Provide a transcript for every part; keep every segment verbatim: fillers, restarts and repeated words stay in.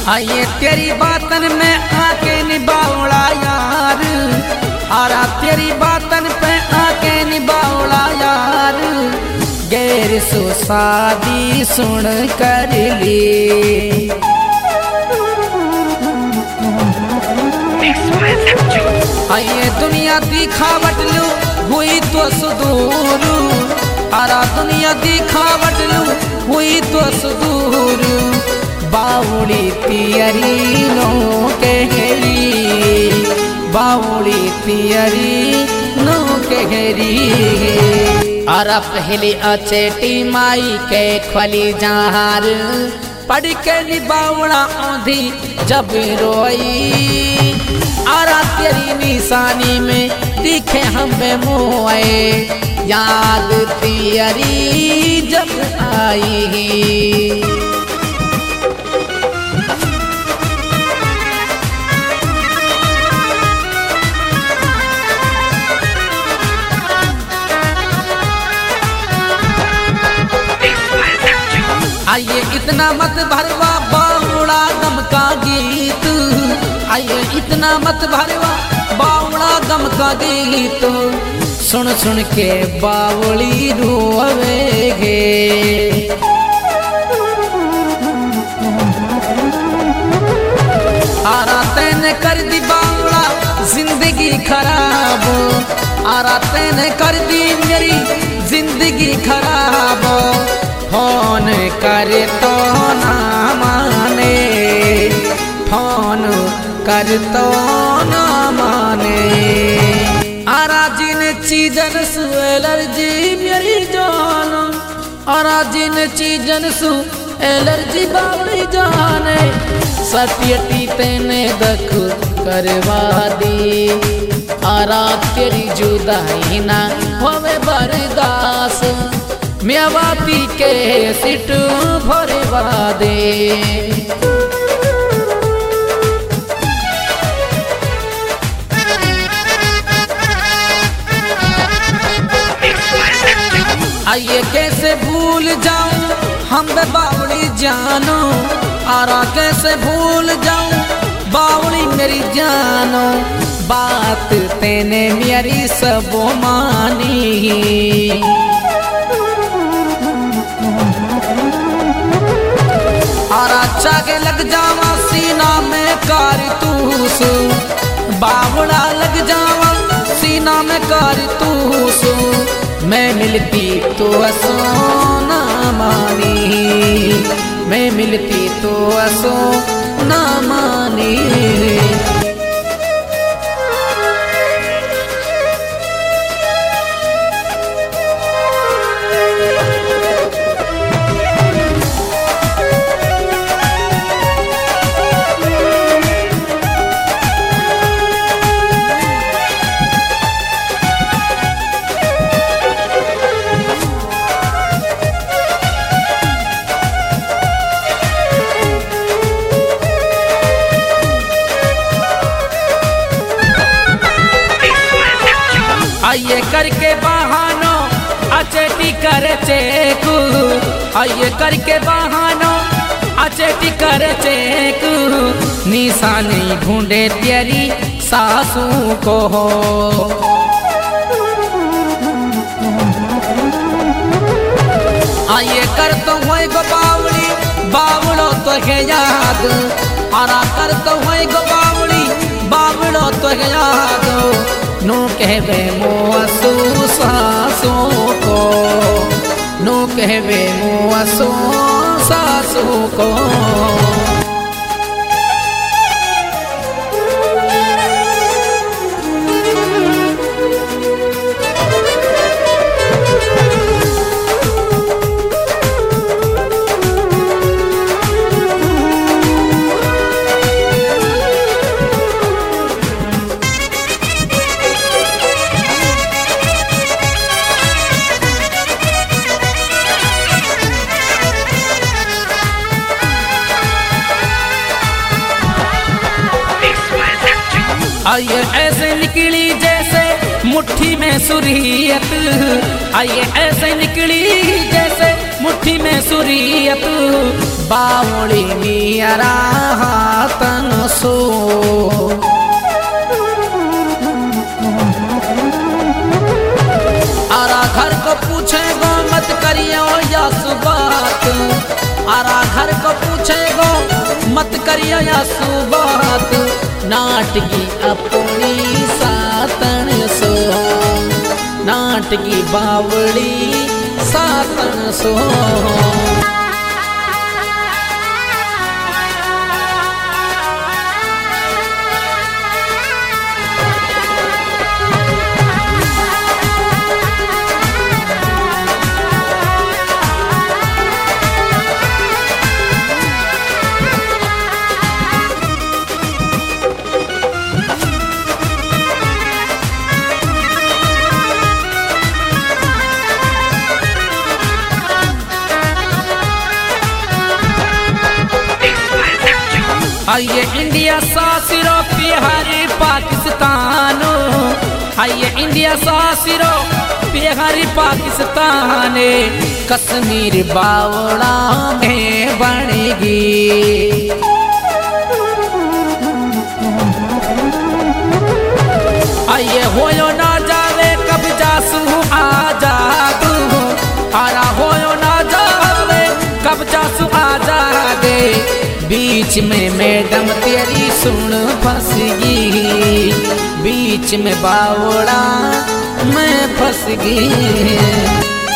आइए तेरी बातन में आके निभावड़ा यार, आरा तेरी बातन पे आके निभावड़ा यार। गैर सो शादी सुन कर ली, आइए दुनिया दिखावट लू हुई तो सुदूर, आरा दुनिया दिखावट लू हुई तो सुदूर। बावड़ी पियरी नो कहरी, बावड़ी पियरी नो कहरी। आरा पहले अचेटी माई के खली जहार, पढ़ के निबावड़ा आंधी जब रोई। आरा तेरी निशानी में दिखे हमें मोए, याद तेरी जब आई। आइए इतना मत भरवा बावड़ा गम का गीत, आइए इतना मत भरवा बावड़ा गम का गीत। सुन सुन के बावड़ी रोवेगे, आरा तैने कर दी बावड़ा जिंदगी खराब, आरा तैने कर दी मेरी जिंदगी खराब। फोन करे तो ना माने, फोन कर तो ना माने। आरा जिन चीजन सु एलर्जी मेरी जान, आरा जिन चीजन सु एलर्जी बावड़ी जाने। सटियटी तेने दख करवा दी, आरा तेरी जुदाई ना होवे बर्दास। म्यावाती के सिट भरवा दे, आइए कैसे भूल जाऊं हम बावड़ी जानो, आरा कैसे भूल जाऊं बावड़ी मेरी जानो। बात तेने मेरी सब मानी, आरा चाके लग जावा सीना में कारतूस, बावड़ा लग जावा सीना में कारतूस। मैं मिलती तो असो ना मानी, मैं मिलती तो असो ना मानी। आइए करके बहानो अचेटी करे चेकू, आइए करके बहानो अचेटी करे चेकू। निशानी ढूंढे तेरी सासू को, आइए कर तो होए गो बावड़ी बावड़ो तो है याद, आरा कर तो होए गो बावड़ी बावड़ो तो है याद। नो कहवे मोअसू सासू को, नो कहवे मोअसू सासू को। आइए ऐसे निकली जैसे मुट्ठी में सुरीयत, आइए ऐसे निकली जैसे मुट्ठी में सुरीयत। बावड़ी मियारा या सुबात आरा घर को पूछेगो मत करियो या सुबात नाटकी अपनी सातन सो नाटकी बावड़ी सातन सो आइए इंडिया सासिरो बिहारी पाकिस्तान आइए इंडिया सासिरो बिहारी पाकिस्तान कश्मीर बावड़ा में बनेगी आइए होयो ना जावे कब जासू आजाद आरा होयो ना जावे कब जासू आजाद बीच में मैडम तेरी सुन फंसगी बीच में बावड़ा मैं फंस गई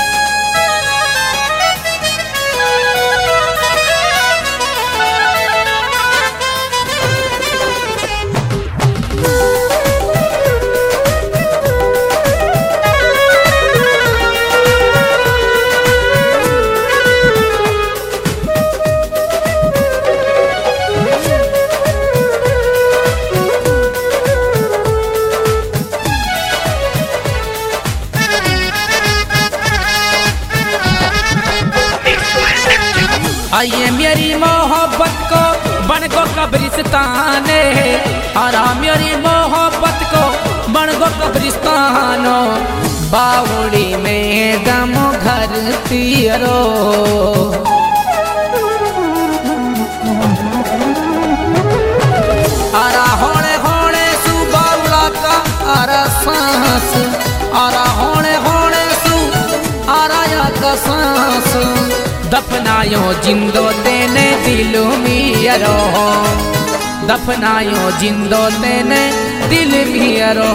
आइए मेरी मोहब्बत को बन गो कब्रिस्तान आरा मेरी मोहब्बत को बन गो कब्रिस्तान बावड़ी में दम घर तियरो आरा होने होने सु बावड़ा का आरा सांस आरा होने होने सु आरा या का सांस दफनायो जिंदो तेने दिल मियरो दफनायो जिंदो तेने दिल मियरो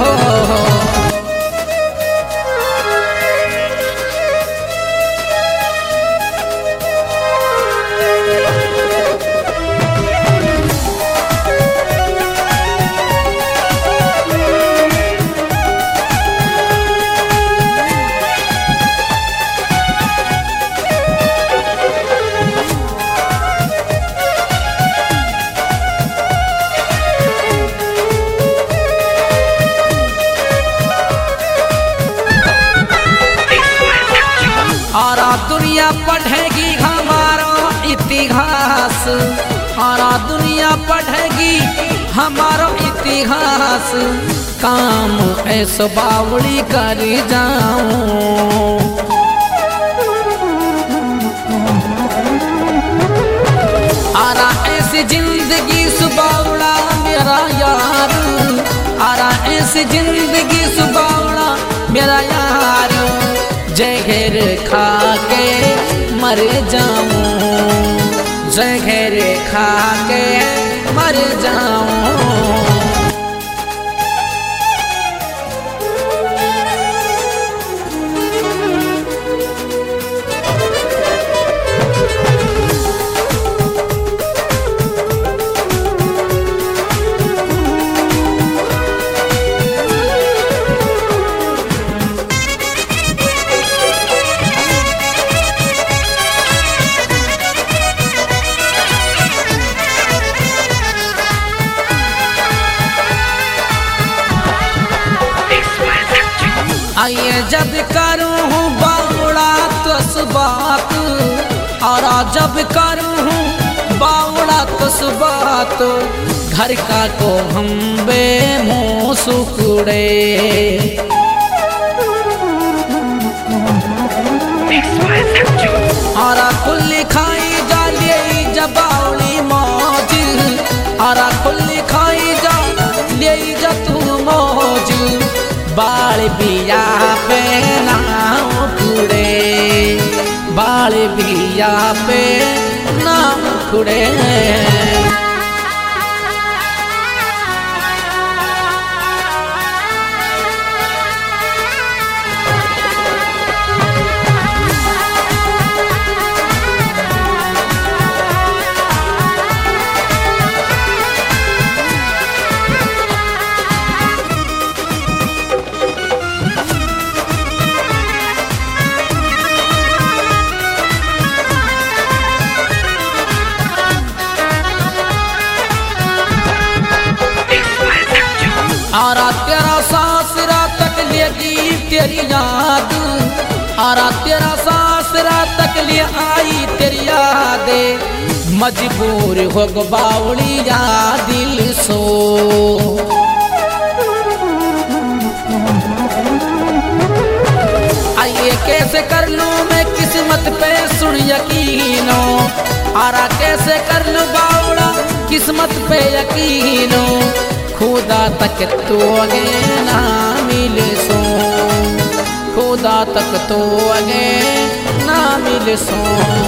आरा दुनिया पढ़ेगी हमारा इतिहास आरा दुनिया पढ़ेगी हमारा इतिहास काम ऐसो बावड़ी कर जाऊं आरा ऐसी जिंदगी सुबावड़ा मेरा यार आरा ऐसी जिंदगी सुबावड़ा मेरा यार जहर खा के मर जाऊं जहर खा के मर जाऊं आइए जब करूँ बावड़ा तो सुबात और जब करूँ बावड़ा तो सुबात घर का को हम बे मुँह सुकुड़े और खुली खाई जा लिए जब बावड़ी मौज और खुली खाई जा ले जा तू मौज बाल बिया पे ना कुड़े बाल पिया पे नाम खुड़े आरा तेरा सासरा तक लेगी तेरी याद, आरा तेरा सासरा तक ले आई तेरी याद, मजबूर हो गो बावली या दिल सो। आइए कैसे कर लूं मैं किस्मत पे सुन यकीनो, आरा कैसे कर लूं बावड़ा किस्मत पे यकीनो, खुदा तक तो अगे ना मिले सो, खुदा तक तो अगे ना मिले सो।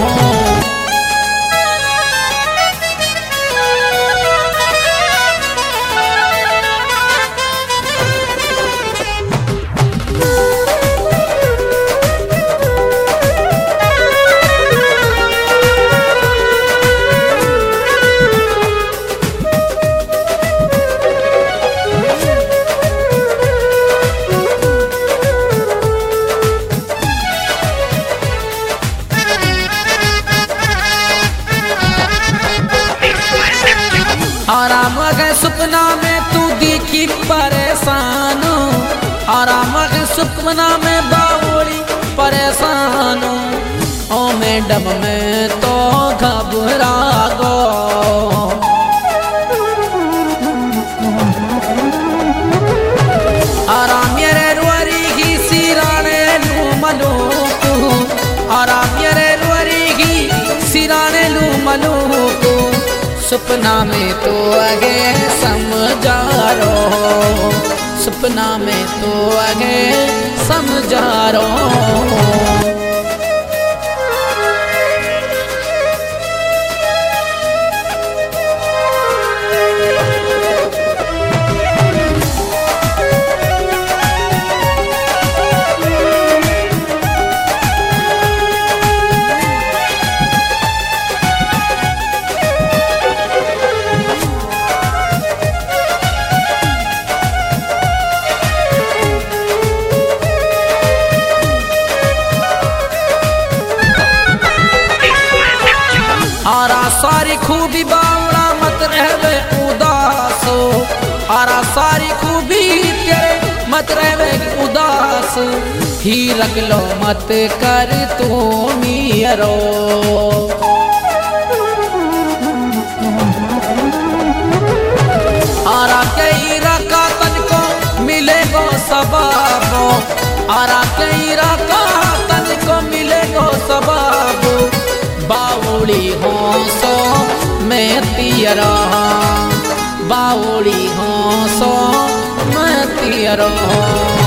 आराम है सपना में तू दिखी परेशान, आराम है सपना में बावली परेशान, ओ मैडम मैं तो घबरा गो। आराम मेरे रुआरी की सिराने लू मलू तू, आराम मेरे रुआरी की सिराने लू मलू तू, सपना में तो आगे समझा रो, सपना में तो आगे समझा रो। आरा सारी खूबी बावड़ा मत रहवे उदास, आरा सारी खूबी तेरे मत रहवे उदास, ही रख लो मत कर तू मियरो। आरा कई रका तन को मिलेगो सबाबो, आरा कई रका तन को मिलेगो सबाबो, बावली होसो मैं तियरा, बावली होसो मैं तियरा।